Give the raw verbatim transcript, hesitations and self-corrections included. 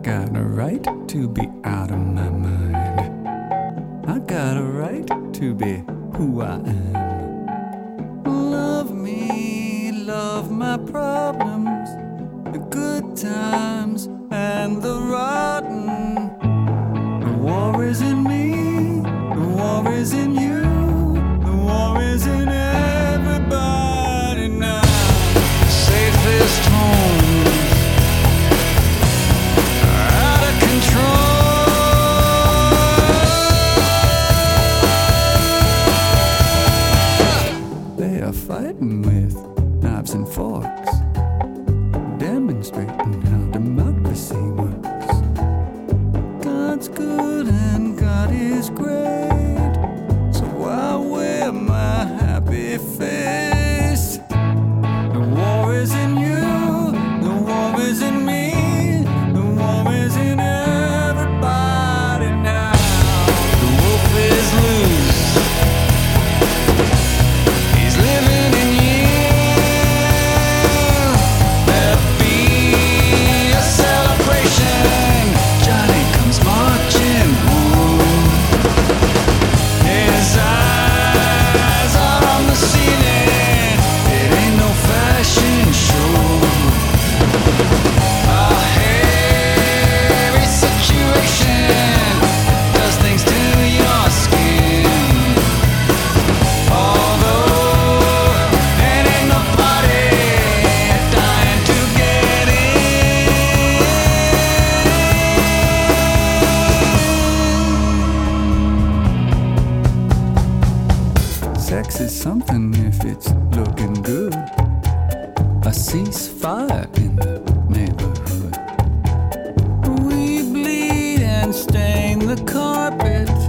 got a right to be out of my mind. I got a right to be who I am. Love me, love my problems, the good times and the rotten. The war is in me, the war is in you, the war is in everybody now. Safest home, out of control. They are fighting with knives and forks, demonstrating how democracy works. God's good and God is great, so I wear my happy face. The war is in you, the war is in me, the war is in everybody now. The wolf is loose, he's living in you. There'll be a celebration, Johnny comes marching home. His eyes are on the ceiling, it ain't no fashion show. A hairy situation does things to your skin. Although there ain't nobody dying to get in. Sex is something if it's looking good. A ceasefire in the neighborhood. We bleed and stain the carpet.